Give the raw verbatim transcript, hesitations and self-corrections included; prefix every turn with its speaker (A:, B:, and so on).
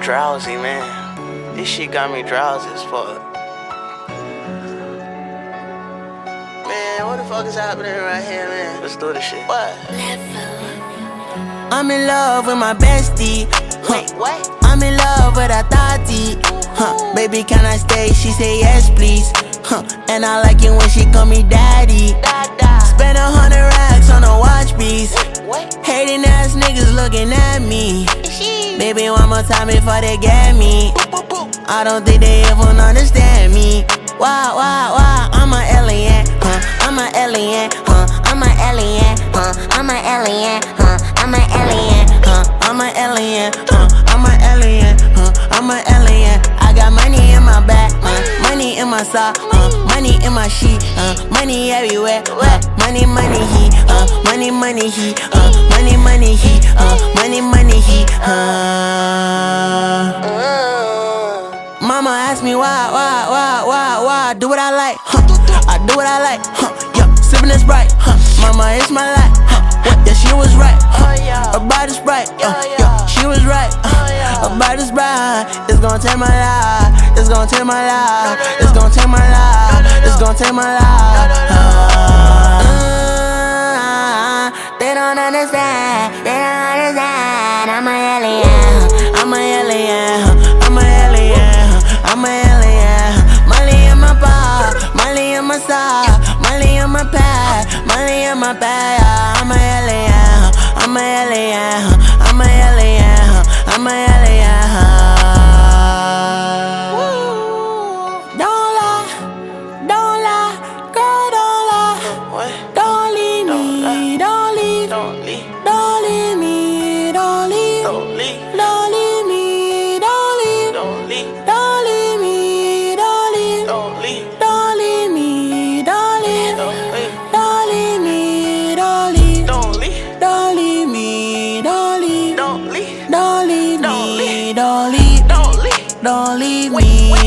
A: drowsy, man. This shit got me drowsy as fuck. Man, what the fuck is happening right here, man? Let's do this shit. What?
B: I'm in love with my bestie. Huh.
A: Wait, what?
B: I'm in love with her thotty. Huh. Baby, can I stay? She say yes, please. Huh. And I like it when she call me daddy.
A: Dada.
B: Spend a hundred racks on a watch piece.
A: What?
B: Hating ass niggas looking at me.
A: She.
B: Baby, one more time before they get me.
A: Boop, boop, boop.
B: I don't think they ever understand me. Wow, wow, wow, I'm an alien, huh? I'm an alien, huh? I'm an alien, huh? I'm an alien, huh? I'm an alien, huh? I'm an alien, huh? I'm an alien, huh? I'm an alien. I got money in my back, uh, money in my sock, uh, money in my sheet, uh, money everywhere, uh, money, money, he, uh, money, money, he, uh, money, money, he, uh, money, money, he, uh. Mama asked me why, why, why, why, why I do what I like, huh? I do what I like, huh? Yeah, sippin' this Sprite, huh? Mama, it's my life, huh? What? Yeah, she was right, huh? Her body's bright, uh, yeah, she was right, uh, her body's bright. It's gon' take my life, it's gon' take my life, it's gon' take my life, it's gon' take my life. Uh, they don't understand, they don't understand. I'm an alien, I'm an alien, I'm an alien, I'm an alien. Molly in my bar, Molly in my sock, Molly in my pad, Molly in my bag. I'm an alien, I'm an alien, I'm an alien, I'm an alien. Don't lie, don't lie, girl, don't lie.
A: What?
B: Don't leave
A: Don't
B: me,
A: lie.
B: don't leave,
A: Don't leave.
B: don't leave me, don't leave,
A: Don't leave.
B: don't leave me, don't leave,
A: Don't leave.
B: don't leave me, don't leave,
A: Don't leave.
B: don't leave me, don't leave,
A: Don't leave.
B: don't leave me, don't leave,
A: Don't leave.
B: don't leave me, don't leave,
A: Don't leave.
B: don't leave
A: Don't
B: me,
A: leave.
B: don't leave,
A: Don't leave.
B: don't leave
A: Wait,
B: me.
A: wait.